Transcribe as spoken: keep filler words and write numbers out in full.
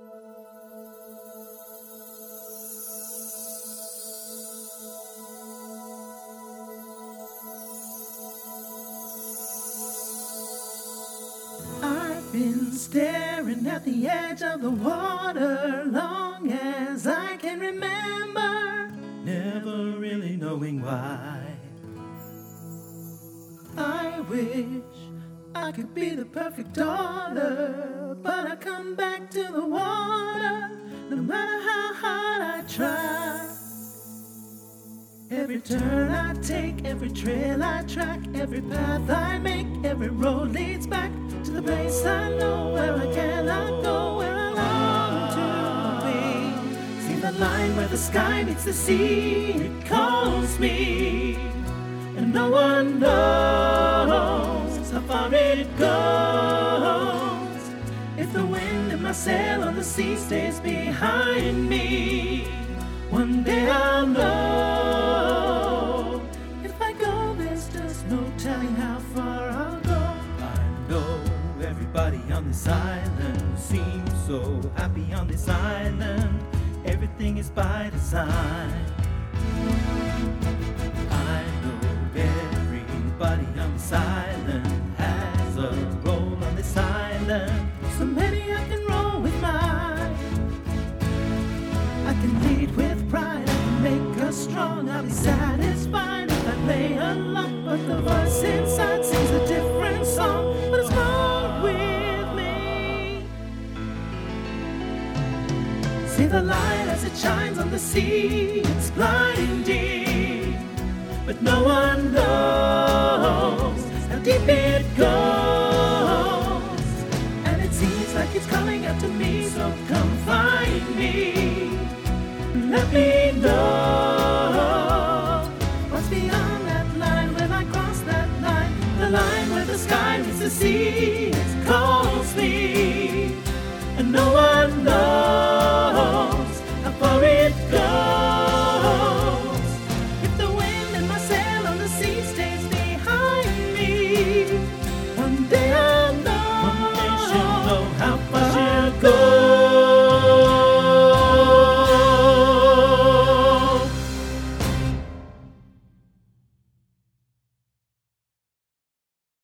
I've been staring at the edge of the water long as I can remember, never really knowing why. I wish I could be the perfect daughter, but I come back to the water no matter how hard I try. Every turn I take, every trail I track, every path I make, every road leads back to the place I know where I cannot go, where I long to be. See the line where the sky meets the sea, it calls me, and no one knows how far it goes. If the wind in my sail on the sea stays behind me, one day I'll know. If I go, there's just no telling how far I'll go. I know everybody on this island seems so happy on this island. Everything is by design. I know everybody on this island has a role on this island. So maybe I can roll with mine. I can lead with pride, I can make us strong. I'll be satisfied if I play along, but the voice inside sings a different song. But it's gone with me. See the light as it shines on the sea, it's blinding, but no one knows how deep it goes. And it seems like it's calling out to me, so come find me. Let me know what's beyond that line. When I cross that line, the line where the sky meets the sea,